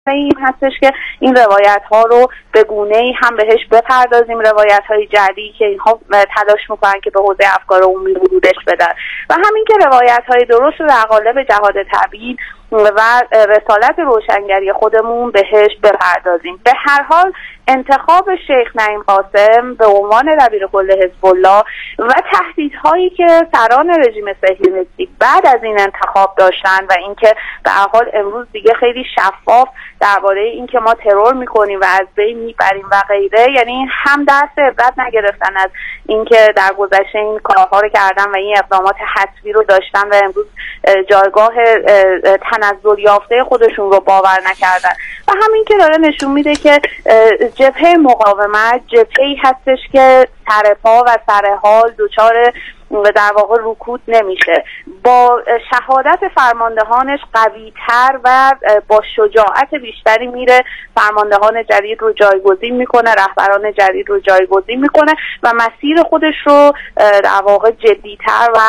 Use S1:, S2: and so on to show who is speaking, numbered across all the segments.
S1: این هستش که این روایت ها رو به گونه‌ای هم بهش بپردازیم، روایت های جدی که اینها تلاش میکنن که به حوزه افکار عمومی ورودش بدن و همین که روایت های درست رو در قالب جهاد طبیعی و رسالت روشنگری خودمون بهش بپردازیم. به هر حال انتخاب شیخ نعیم قاسم به عنوان دبیر کل حزب الله و تهدیدهایی که سران رژیم صهیونیستی بعد از این انتخاب داشتن و اینکه به هر حال امروز دیگه خیلی شفاف درباره اینکه ما ترور میکنیم و از بین میبریم و غیره، یعنی هم درس عبرت نگرفتن از اینکه در گذشته این کارها رو کردن و این اقدامات حتمی رو داشتن و امروز جایگاه تنزل یافته خودشون رو باور نکردن و همین که داره نشون میده که جبهه مقاومت جبهه‌ای هستش که سرپا و سرحال دچار در واقع رکود نمیشه، با شهادت فرماندهانش قوی‌تر و با شجاعت بیشتری میره فرماندهان جدید رو جایگزین میکنه، رهبران جدید رو جایگزین میکنه و مسیر خودش رو در واقع جدی‌تر و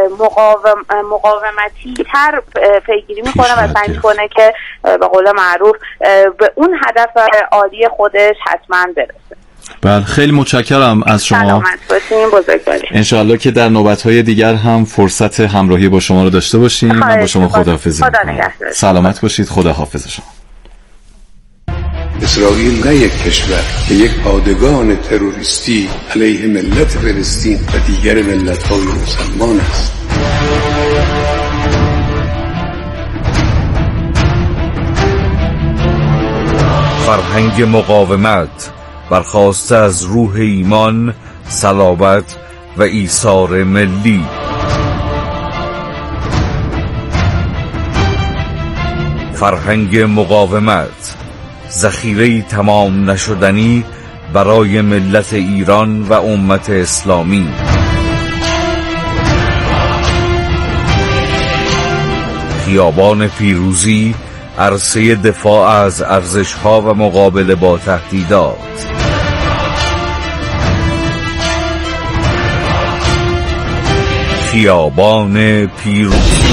S1: مقاومتی‌تر پیگیری میکنه و سعی میکنه که به قول معروف به اون هدف عالی خودش حتما برسه.
S2: بله، خیلی متشکرم از شما.
S1: سلامت باشین، بزرگواری.
S2: انشاءالله که در نوبت‌های دیگر هم فرصت همراهی با شما رو داشته باشیم. من با شما خداحافظی می‌کنم. سلامت باشید، خدا حافظ شما.
S3: اسرائیل نه یک کشور که یک پادگان تروریستی علیه ملت فلسطین و دیگر ملت‌های مسلمان است.
S4: فرهنگ مقاومت برخاسته از روح ایمان، صلابت و ایثار ملی. فرهنگ مقاومت، ذخیره‌ای تمام نشدنی برای ملت ایران و امت اسلامی. خیابان پیروزی، عرصه دفاع از ارزش‌ها و مقابله با تهدیدات. خیابان پیروزی.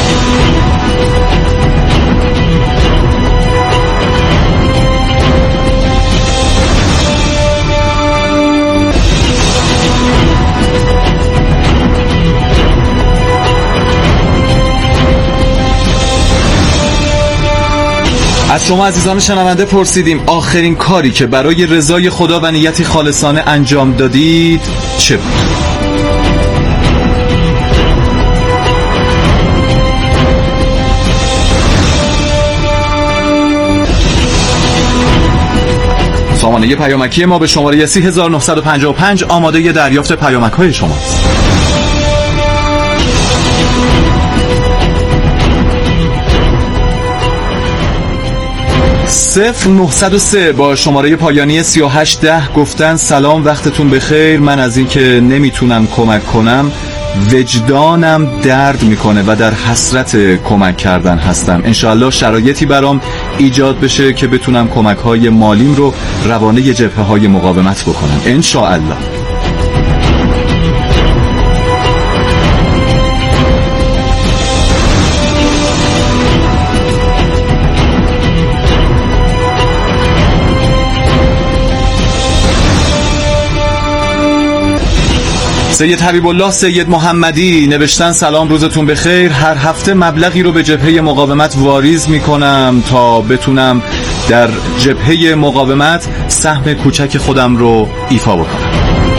S2: از شما عزیزان شنونده پرسیدیم آخرین کاری که برای رضای خدا و نیتی خالصانه انجام دادید چه بود؟ سامانه پیامکی ما به شماره 3955 آماده دریافت پیامک‌های شماست. 0903 با شماره پایانی 3810 گفتن سلام، وقتتون بخیر. من از این که نمیتونم کمک کنم وجدانم درد میکنه و در حسرت کمک کردن هستم. انشاءالله شرایطی برام ایجاد بشه که بتونم کمک‌های مالیم رو روانه جبهه‌های مقاومت بکنم. انشاءالله. سید حبیب الله سید محمدی نوشتن سلام، روزتون بخیر. هر هفته مبلغی رو به جبهه مقاومت واریز میکنم تا بتونم در جبهه مقاومت سهم کوچک خودم رو ایفا بکنم.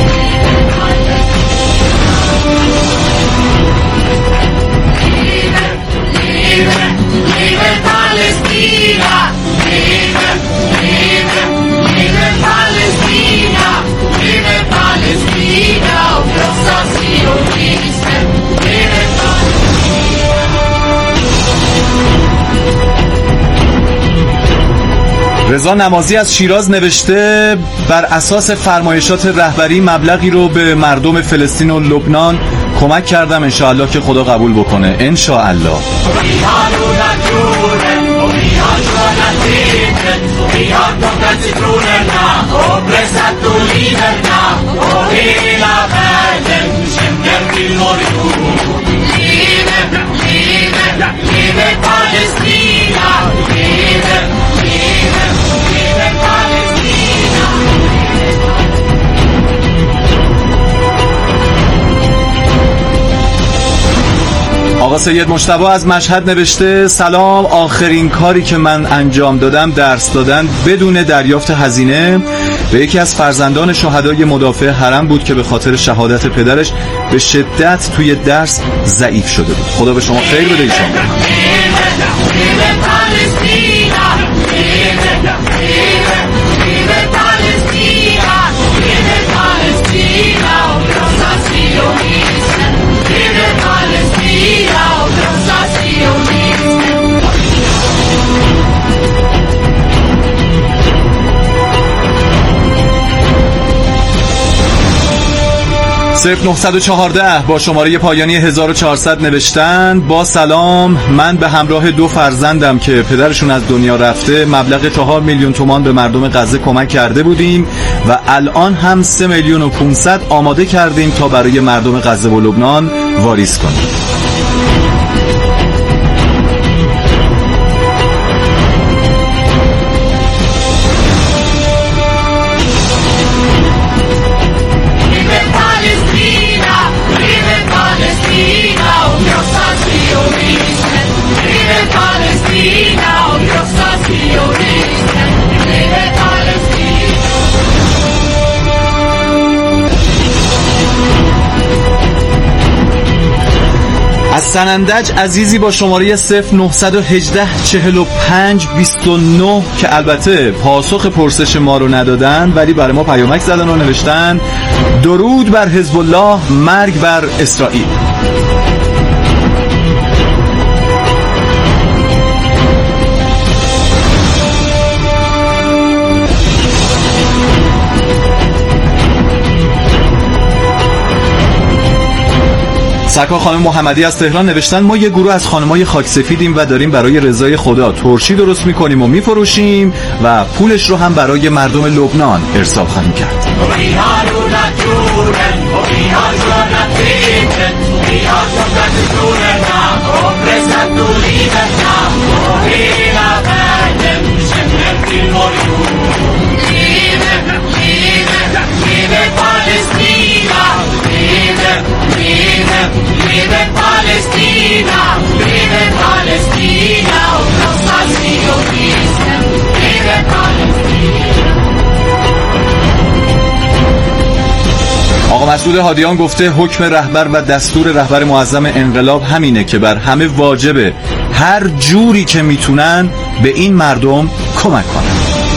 S2: رضا نمازی از شیراز نوشته بر اساس فرمایشات رهبری مبلغی رو به مردم فلسطین و لبنان کمک کردم، انشاءالله که خدا قبول بکنه. انشاءالله. آقا سید مجتبی از مشهد نوشته سلام، آخرین کاری که من انجام دادم درس دادن بدون دریافت هزینه به یکی از فرزندان شهدای مدافع حرم بود که به خاطر شهادت پدرش به شدت توی درس ضعیف شده بود. خدا به شما خیر بده ایشان. صفر 914 با شماره پایانی 1400 نوشتن با سلام، من به همراه 2 فرزندم که پدرشون از دنیا رفته مبلغ 4 میلیون تومان به مردم غزه کمک کرده بودیم و الان هم 3 میلیون و 500 آماده کردیم تا برای مردم غزه و لبنان واریز کنیم. از سنندج عزیزی با شماره 0918 45 29 که البته پاسخ پرسش ما رو ندادن ولی برای ما پیامک زدن و نوشتن درود بر حزب الله، مرگ بر اسرائیل. سرکار خانم محمدی از تهران نوشتن ما یه گروه از خانمای خاک سفیدیم و داریم برای رضای خدا ترشی درست میکنیم و میفروشیم و پولش رو هم برای مردم لبنان ارسال خواهیم کرد. آقا مسعود هادیان گفته حکم رهبر و دستور رهبر معظم انقلاب همینه که بر همه واجبه هر جوری که میتونن به این مردم کمک کنن.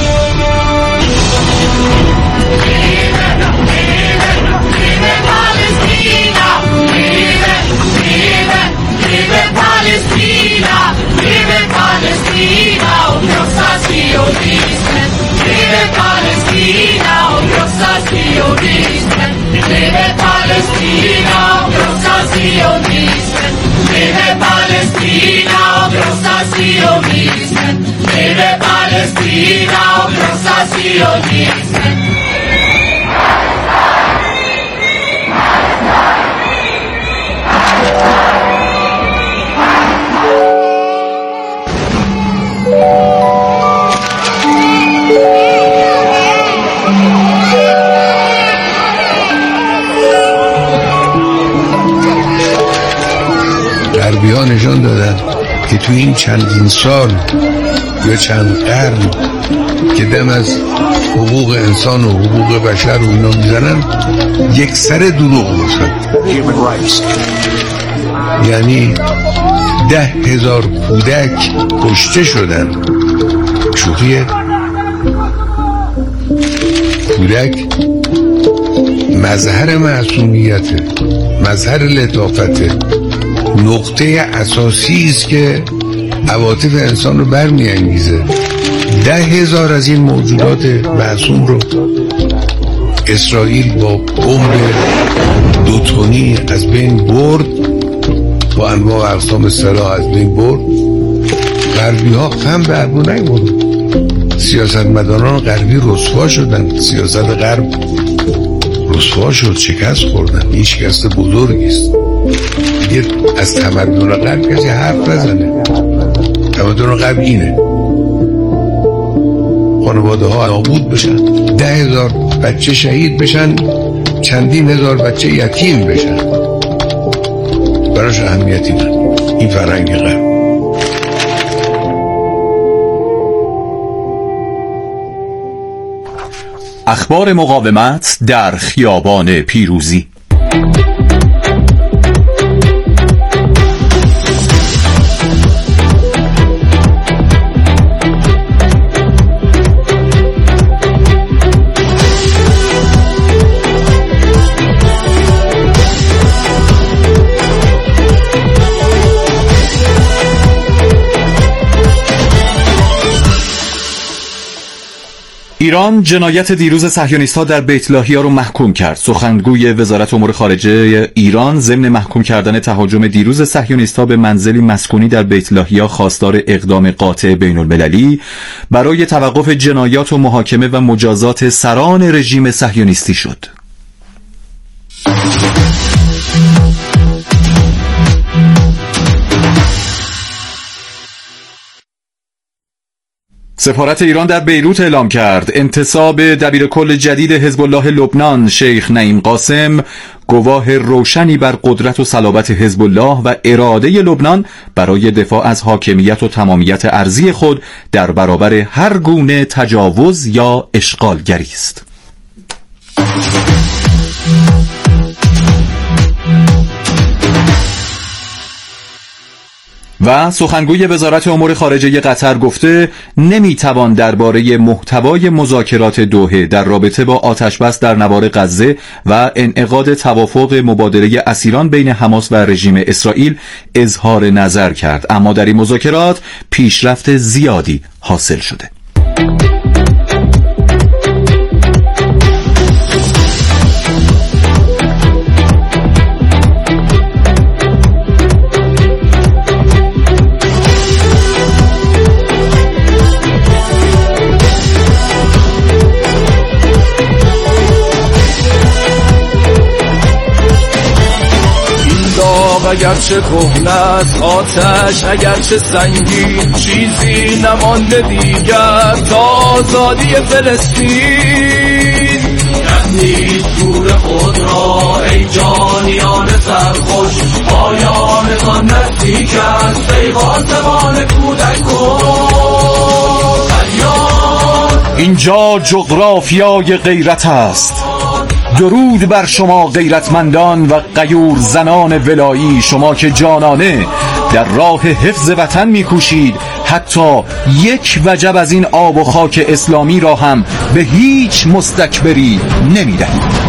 S3: غربی‌ها نشان دادن که تو این چندین سال یا چند قرن که دم از حقوق انسان و حقوق بشر و اینا میزنن یک سر دروغ گفتن. یعنی 10,000 کودک کشته شدن. شوخیه؟ کودک مظهر معصومیته، مظهر لطافته، نقطه اساسی است که عواطف انسان رو برمی‌انگیزه. 10,000 از این موجودات معصوم رو اسرائیل با بمب 2 تنی از بین برد، با انواع اقسام سلاح از بین برد. غربی‌ها خم به ابرو نیاوردن. سیاستمداران غربی رسوا شدن. سیاست غرب رسوا شد، شکست خوردن. این شکست بزرگی است. دیگه از تمدن غرب کسی حرف نزنه. تمدن غرب اینه خانواده ها نابود بشن، 10,000 بچه شهید بشن، چندین هزار بچه یتیم بشن، براش اهمیتی نداره. این فرهنگ غم.
S2: اخبار مقاومت در خیابان پیروزی. ایران جنایت دیروز صهیونیست‌ها در بیت لاهیا رو محکوم کرد. سخنگوی وزارت امور خارجه ایران ضمن محکوم کردن تهاجم دیروز صهیونیست‌ها به منزلی مسکونی در بیت لاهیا خواستار اقدام قاطع بین‌المللی برای توقف جنایات و محاکمه و مجازات سران رژیم صهیونیستی شد. سفارت ایران در بیروت اعلام کرد انتصاب دبیرکل جدید حزب الله لبنان شیخ نعیم قاسم گواه روشنی بر قدرت و صلابت حزب الله و اراده لبنان برای دفاع از حاکمیت و تمامیت ارضی خود در برابر هر گونه تجاوز یا اشغالگری است. و سخنگوی وزارت امور خارجه قطر گفته نمیتوان درباره محتوای مذاکرات دوحه در رابطه با آتشبس در نوار غزه و انعقاد توافق مبادله اسیران بین حماس و رژیم اسرائیل اظهار نظر کرد، اما در این مذاکرات پیشرفت زیادی حاصل شده.
S5: اگرچه کهنه آتش اگرچه سنگین چیزی نمانده دیگر تا آزادی فلسطین. کندید تور خود را ای جانیان سرخوش پایانتان نزدیک است ای قاسمان کودکان.
S2: اینجا جغرافیای غیرت است. درود بر شما غیرتمندان و غیور زنان ولایی، شما که جانانه در راه حفظ وطن می‌کوشید، حتی یک وجب از این آب و خاک اسلامی را هم به هیچ مستکبری نمی‌دهید.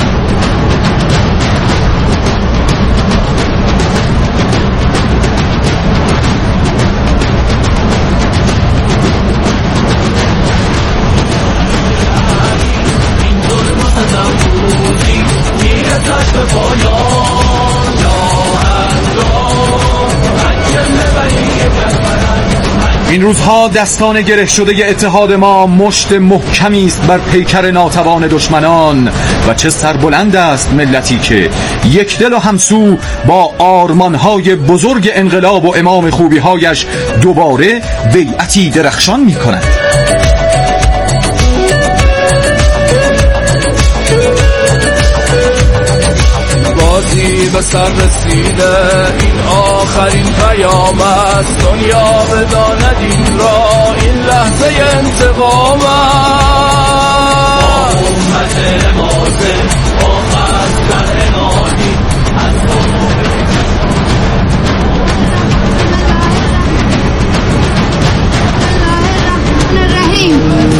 S2: این روزها دستان گره شده اتحاد ما مشت محکمی است بر پیکر ناتوان دشمنان و چه سربلند است ملتی که یک دل و همسو با آرمانهای بزرگ انقلاب و امام خوبیهایش دوباره بیعتی درخشان می کند.
S5: بازی به سر رسیده این آخرین پیام است، دنیا بداند این را این لحظه انتقام است. امت مازه آخر در انانی از
S6: الرحیم.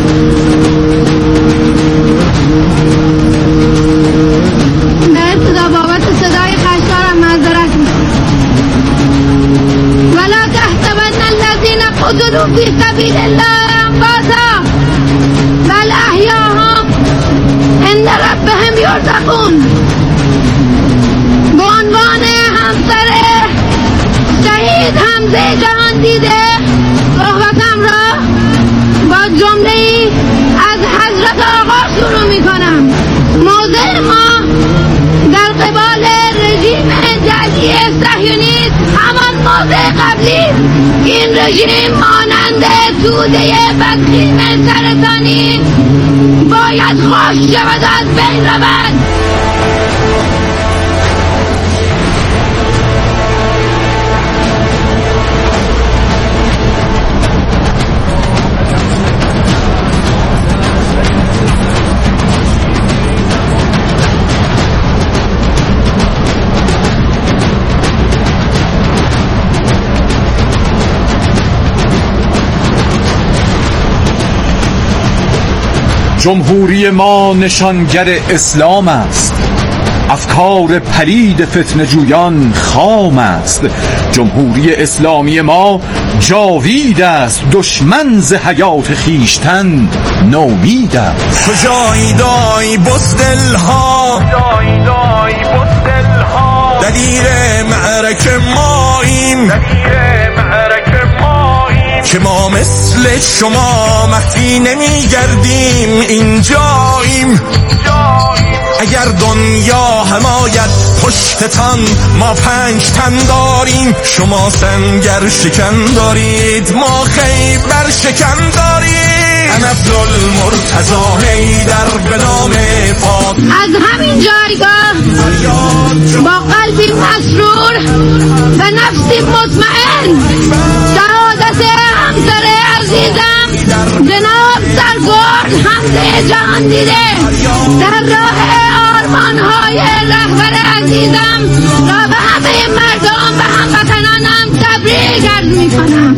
S6: به ابتدا بابت صدای خشدارم معذرت می‌خوام. ولا تحسبن الذين قتلوا في سبيل الله امواتا بل احیاء عند ربهم یرزقون. به عنوان همسر شهید حمزه جهان دیده صحبتم را با جمله‌ای از حضرت آقا شروع می‌کنم. موضع ما در قبال رژیم جعلی صهیونیست همان موضع قبلی. این رژیم مانند توده وکسیم سرطانی باید خاک شود، از بین رود.
S2: جمهوری ما نشانگر اسلام است، افکار پلید فتنه جویان خام است. جمهوری اسلامی ما جاوید است، دشمن ز حیات خیشتن نومید است.
S5: کجایی دای بزدلها، دلیر معرکه ماییم، که ما مثل شما مخفی نمی گردیم، اینجاییم. اگر دنیا حمایت پشتتان، ما 5 تن داریم، شما سنگر شکن دارید، ما خیبر شکن داریم. انا عبدالمرتضی حیدر به نام پاک،
S6: از همین جایگاه با قلبی مسرور و نفسی مطمئن شهادت همسر عزیزم جناب سرگرد حمزه جهان دیده در راه آرمان‌های رهبر عزیزم را به همه مردم و هموطنانم تبریک عرض می‌کنم.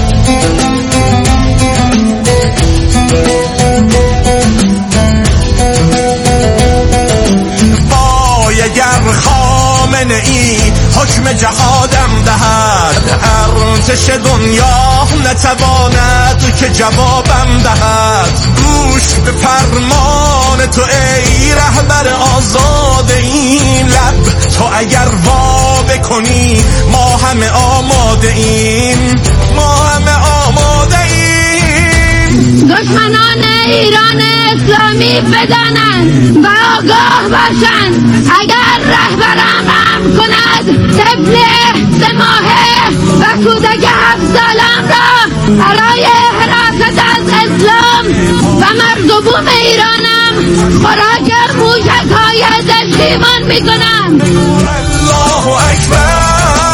S5: اگر خامنه ای حکم جهادم دهد، ارتش دنیا نتواند که جوابم دهد. گوش به فرمان تو ای رهبر آزاد این لب، تو اگر وا بکنی ما همه آماده ایم، ما همه آماده ایم.
S6: دشمنان ایران اسلامی بدانند و آگاه باشند، اگر رهبرم امر کند طفل 3 ماهه و کودک 7 سالم را برای حراست از اسلام و مرز و بوم ایرانم خوراک موشک‌های دشتیمان می‌کنم.
S5: الله اکبر.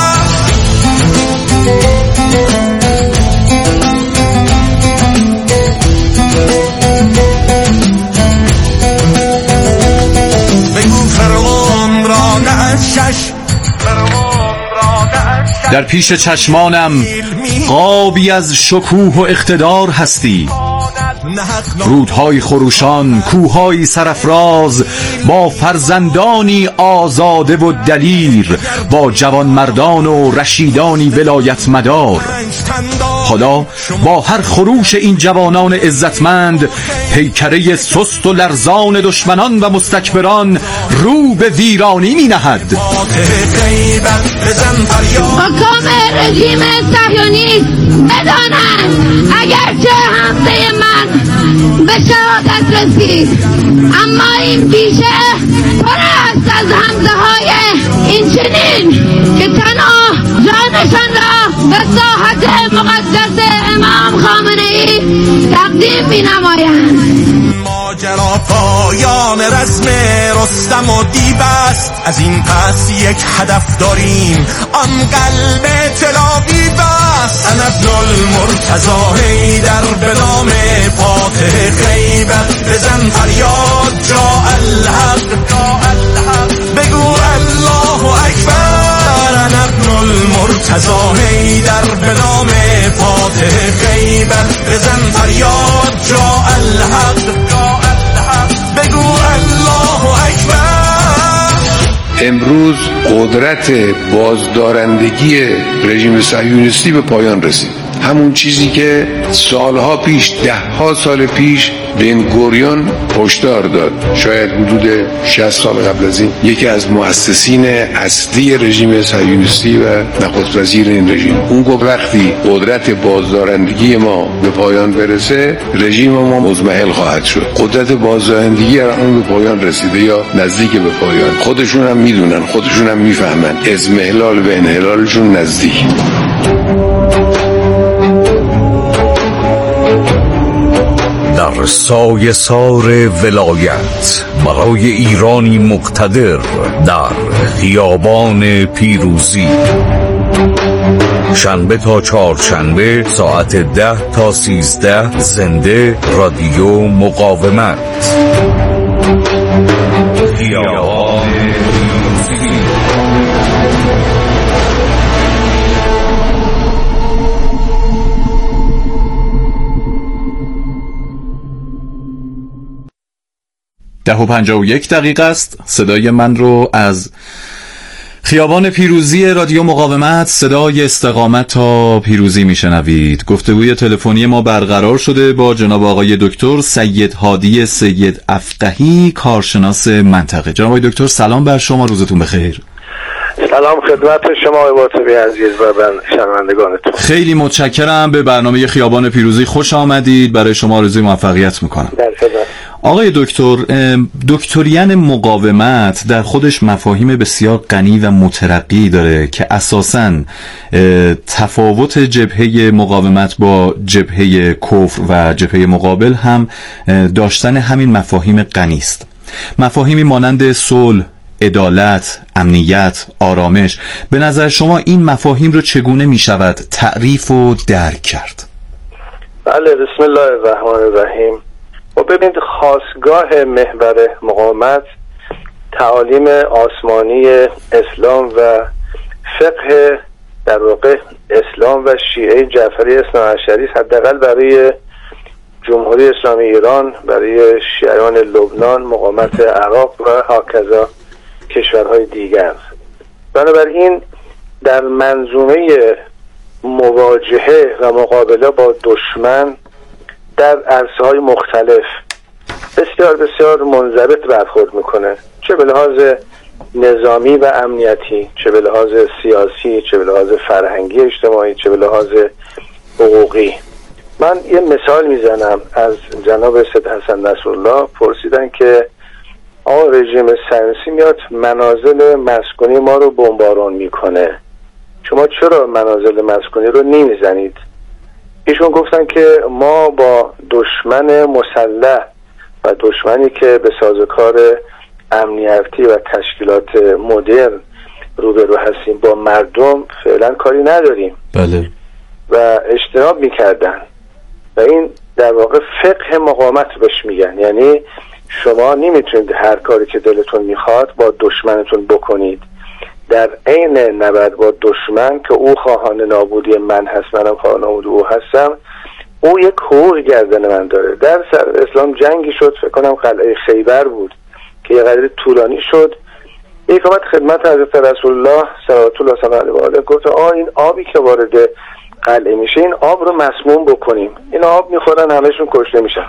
S2: در پیش چشمانم قابی از شکوه و اقتدار هستی، رودهای خروشان، کوههای سرافراز، با فرزندانی آزاده و دلیر، با جوانمردان و رشیدانی ولایت مدار. خدا با هر خروش این جوانان عزتمند پیکره سست و لرزان دشمنان و مستکبران رو به ویرانی می نهد.
S6: حکام رژیم صهیونیست بدانند اگرچه حمزه من به شهادت رسید، اما این پیشه پر است از حمزه های این چنین که تنها جانشان را به ساحت مقدس امام خامنه ای تقدیم می نمایند.
S5: ماجرا پایان رسم رستم و دیو است، از این پس یک هدف داریم، آن قلب تل آویو است. انا عبدالمرتضی حیدر به نام فاتح خیبر، بزن فریاد جا الحق، بگو الله اکبر. انا عبدالمرتضی حیدر به نام فاتح خیبر، بزن فریاد جا الحق، بگو الله اکبر.
S3: امروز قدرت بازدارندگی رژیم صهیونیستی به پایان رسید. همون چیزی که سالها پیش، 10 سال پیش بن گوریون هشدار داد، شاید حدود 60 سال قبل از این، یکی از مؤسسین اصلی رژیم صهیونیستی و نخست وزیر این رژیم، اون گفت وقتی قدرت بازدارندگی ما به پایان برسه رژیم ما مضمحل خواهد شد. قدرت بازدارندگی اون به پایان رسیده یا نزدیک به پایان. خودشون هم میدونن، خودشون هم میفهمن، اضمحلال به انحلالشون نزدیک.
S4: در سایه سار ولایت برای ایرانی مقتدر در خیابان پیروزی، شنبه تا چهارشنبه ساعت 10 تا 13 زنده رادیو مقاومت. خیابان پیروزی.
S2: 10:51 است. صدای من رو از خیابان پیروزی رادیو مقاومت، صدای استقامت تا پیروزی میشنوید. گفتگوی تلفنی ما برقرار شده با جناب آقای دکتر سید هادی سید افقهی، کارشناس منطقه. جناب آقای دکتر سلام بر شما، روزتون بخیر.
S7: سلام خدمت شما آقای باطبی عزیز و شنوندگانتون.
S2: خیلی متشکرم. به برنامه خیابان پیروزی خوش آمدید. برای شما آرزوی موفقیت میکنم. آقای دکتر، دکتریان مقاومت در خودش مفاهیم بسیار غنی و مترقی داره که اساساً تفاوت جبهه مقاومت با جبهه کفر و جبهه مقابل هم داشتن همین مفاهیم غنی است. مفاهیمی مانند صلح، عدالت، امنیت، آرامش. به نظر شما این مفاهیم رو چگونه می شود تعریف و درک کرد؟
S7: بله، بسم الله الرحمن الرحیم. و ببینید، خاستگاه محور مقاومت تعالیم آسمانی اسلام و فقه در واقع اسلام و شیعه جعفری اثناعشری، حداقل برای جمهوری اسلامی ایران، برای شیعیان لبنان، مقاومت عراق و هاکذا کشورهای دیگر. بنابراین در منظومه مواجهه و مقابله با دشمن در عرصه‌های مختلف بسیار بسیار منضبط برخورد میکنه، چه به لحاظ نظامی و امنیتی، چه به لحاظ سیاسی، چه به لحاظ فرهنگی اجتماعی، چه به لحاظ حقوقی. من یه مثال میزنم. از جناب سید حسن نصرالله پرسیدن که آقا رژیم صهیونیستی میاد منازل مسکونی ما رو بمباران میکنه، شما چرا منازل مسکونی رو نمیزنید؟ ایشون گفتن که ما با دشمن مسلح و دشمنی که به سازوکار امنیتی و تشکیلات مدرن روبرو هستیم، با مردم فعلا کاری نداریم.
S2: بله.
S7: و اجتناب میکردن و این در واقع فقه مقاومت بهش میگن. یعنی شما نمیتونید هر کاری که دلتون میخواد با دشمنتون بکنید، در عین نبرد با دشمن که او خواهان نابودی من هست، منم خواهان نابودی او هستم، او یک حقوق گردن من داره. در سر اسلام جنگی شد، فکر کنم قلعه خیبر بود که یه قدری طولانی شد. یک اومد خدمت حضرت رسول الله صلوات الله علیه و آله، گفت این آبی که وارد قلعه میشه، این آب رو مسموم بکنیم، این آب میخورن همشون کشته میشن.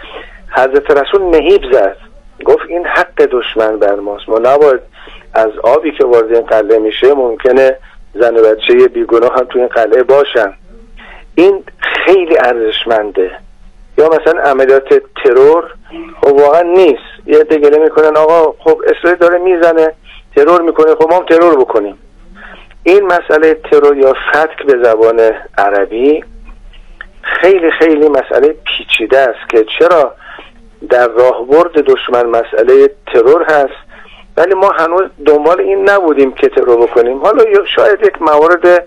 S7: حضرت رسول نهیب زد، گفت این حق دشمن بر ماست، ما نباید از آبی که وارد این قلعه میشه، ممکنه زن و بچه بیگناه هم تو این قلعه باشن. این خیلی ارزشمنده. یا مثلا عملیات ترور واقعا نیست، یه دگله میکنن آقا خب اسرائیل داره میزنه ترور میکنه، خب ما هم ترور بکنیم. این مسئله ترور یا فتک به زبان عربی خیلی خیلی مسئله پیچیده است که چرا در راهبرد دشمن مسئله ترور هست، ولی ما هنوز دنبال این نبودیم که ترور بکنیم. حالا شاید یک موارد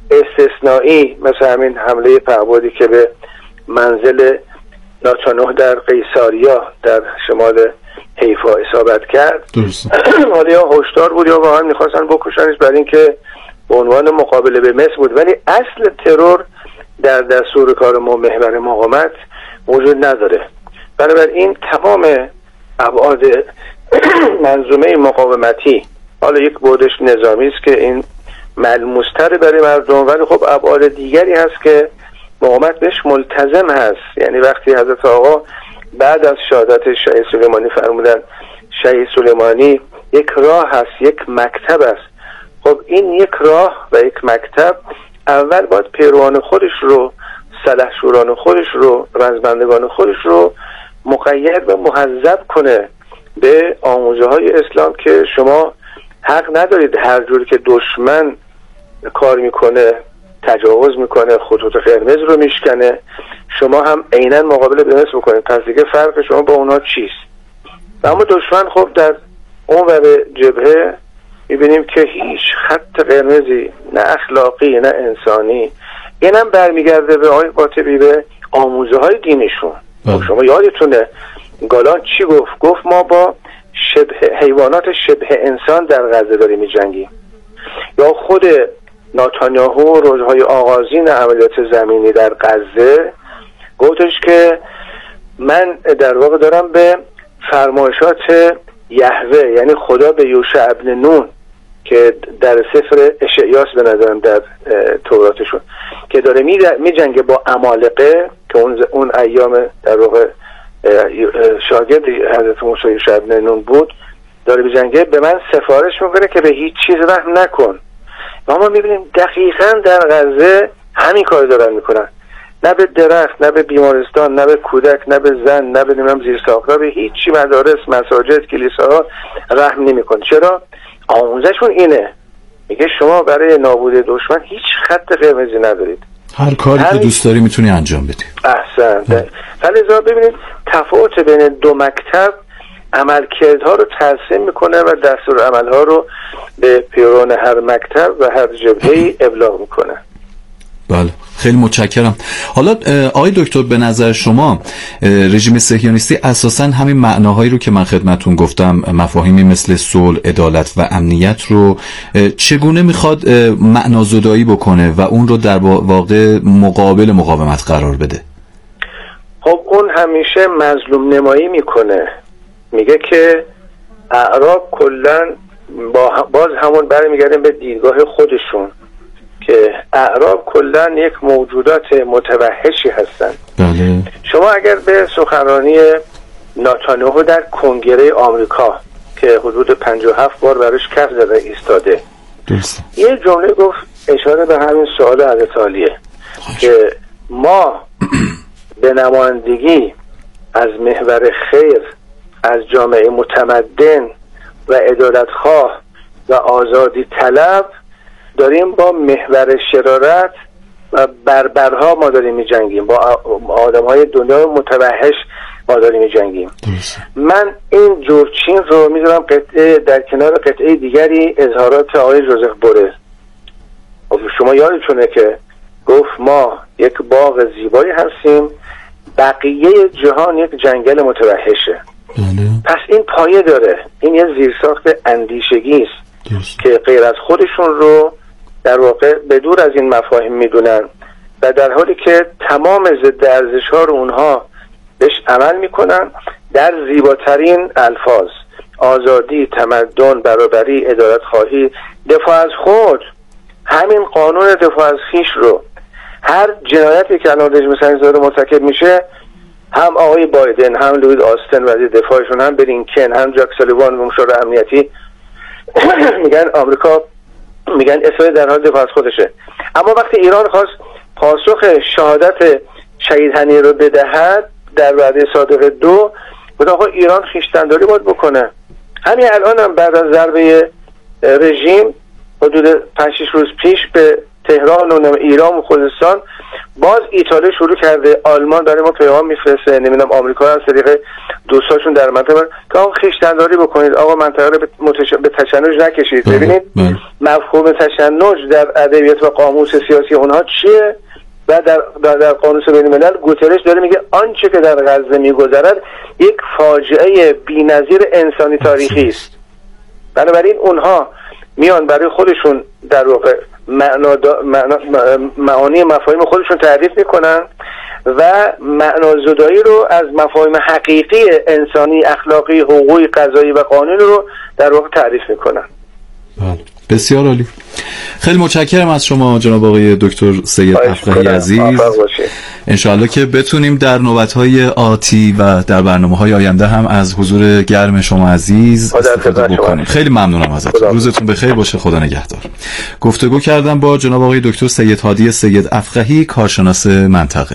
S7: استثنایی مثل همین حمله پهبادی که به منزل ناتانوح در قیصاریا در شمال حیفا اصابت کرد، حالا یا هشدار بود یا واقعا میخواستن بکشنش برای اینکه به عنوان مقابله به مصر بود، ولی اصل ترور در دستور کار ما محور مقاومت وجود نداره. بنابراین تمام ابعاد منظومه مقاومتی، حالا یک بودش نظامی است که این ملموس‌تر برای مردم، ولی خب ابعاد دیگری هست که مقاومت بهش ملتزم هست. یعنی وقتی حضرت آقا بعد از شهادت شهید سلیمانی فرمودن شهید سلیمانی یک راه هست، یک مکتب است. خب این یک راه و یک مکتب اول باید پیروان خودش رو، سلحشوران خودش رو، رزمندگان خودش رو مقید و مهذب کنه به آموزه های اسلام که شما حق ندارید هر جوری که دشمن کار میکنه، تجاوز میکنه، خطوط قرمز رو میشکنه، شما هم عیناً مقابله به مثل بکنید. پس دیگه فرق شما با اونا چیست؟ اما دشمن خب در اون ور جبهه میبینیم که هیچ خط قرمزی، نه اخلاقی نه انسانی، اینم برمیگرده به آقای قاطبی به آموزه های دینشون. شما یادتونه گالان چی گفت؟ گفت ما با حیوانات شبه انسان در غزه داریم می‌جنگیم. یا خود نتانیاهو روزهای آغازین عملیات زمینی در غزه گفتش که من در واقع دارم به فرمایشات یهوه، یعنی خدا به یوشع ابن نون که در سفر اشعیاس به نظرم در توراتشون که داره می جنگه با عمالقه که اون ایام در واقع شاگرد حضرت موسی یوشع ابن نون بود، داره به جنگه، به من سفارش میکنه که به هیچ چیز رحم نکن. و ما میبینیم دقیقاً در غزه همین کار دارن میکنن، نه به درخت، نه به بیمارستان، نه به کودک، نه به زن، نه به زیر ساختها، به هیچی، مدارس، مساجد، کلیساها رحم نمیکنه. چرا؟ آموزشون اینه، میگه شما برای نابود دشمن هیچ خط قرمزی ندارید،
S2: هر کاری که دوست داری میتونی انجام بدی.
S7: احسن. فلذا ببینید تفاوت بین دو مکتب عملکردها رو ترسیم میکنه و دستور عملها رو به پیران هر مکتب و هر جبهه‌ای ابلاغ میکنه.
S2: بله، خیلی متشکرم. حالا آقای دکتر، به نظر شما رژیم صهیونیستی اساساً همین معناهایی رو که من خدمتون گفتم، مفاهیمی مثل صلح، عدالت و امنیت رو چگونه میخواد معنازدایی بکنه و اون رو در واقع مقابل مقاومت قرار بده؟
S7: خب اون همیشه مظلوم نمایی میکنه، میگه که اعراب کلن باز همون برمیگردیم به دیدگاه خودشون که اعراب کلن یک موجودات متوحشی هستن.
S2: بله.
S7: شما اگر به سخنرانی نتانیاهو در کنگره آمریکا که حدود 57 بار براش کف زده ایستاده،
S2: درست،
S7: یه جمله گفت اشاره به همین سوال حضرت عالیه که ما به نمایندگی از محور خیر، از جامعه متمدن و عدالتخواه و آزادی طلب داریم با محور شرارت و بربرها ما داریم می جنگیم، با آدمهای دنیای متوحش ما داریم می جنگیم. من این جورچین رو می دارم قطعه در کنار قطعه دیگری اظهارات آقای جوزف بورل. شما یادتونه که گفت ما یک باغ زیبایی هستیم، بقیه جهان یک جنگل متوحشه. پس این پایه داره، این یه زیرساخت اندیشگی است که غیر از خودشون رو در واقع به دور از این مفاهیم میدونن و در حالی که تمام ضد ارزش ها رو اونها بهش عمل میکنن در زیباترین الفاظ: آزادی، تمدن، برابری، عدالت خواهی، دفاع از خود. همین قانون دفاع از خویش رو هر جنایتی که الان رژیم صهیونیستی مرتکب میشه، هم آقای بایدن، هم لوید آستن وزیر دفاعشون، هم بلینکن، هم جاک سالیوان مشاور امنیتی میگن آمریکا، میگن اسرائیل در حال دفاع از خودشه. اما وقتی ایران خواست پاسخ شهادت شهید هنیه رو بدهد در وعده صادق 2، بود آقا ایران خویشتنداری باید بکنه. همین الان هم بعد از ضربه رژیم حدود 5-6 روز پیش به تهران و ایران و خوزستان، باز ایتالیا شروع کرده، آلمان داره ما پیغام میفرسته، نمیدونم آمریکا از طریق دوستاشون در منطقه که آقا خویشتنداری بکنید، آقا منطقه رو به تشنج نکشید. ببینید مفهوم تشنج در ادبیات و قاموس سیاسی اونها چیه و در قانون بین‌الملل گوترش داره میگه آنچه که در غزه میگذرد یک فاجعه بی‌نظیر انسانی تاریخی است. بنابراین اونها میان برای خودشون در واقع معانی مفاهیم خودشون تعریف میکنن و معنازدایی رو از مفاهیم حقیقی انسانی، اخلاقی، حقوقی، قضایی و قانونی رو در واقع تعریف میکنن.
S2: بسیار عالی. خیلی متشکرم از شما جناب آقای دکتر سید افقهی عزیز. انشاءالله که بتونیم در نوبت‌های آتی و در برنامه‌های آینده هم از حضور گرم شما عزیز استفاده بکنیم. خیلی ممنونم ازتون. روزتون بخیر باشه. خدا نگهدار. گفتگو کردم با جناب آقای دکتر سید هادی سید افقهی، کارشناس منطقه.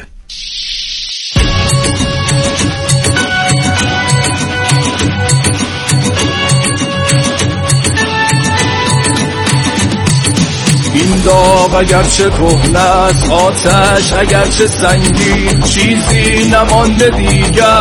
S5: این داغ اگرچه کهنه است، آتش اگرچه سنگین، چیزی نمانده دیگر.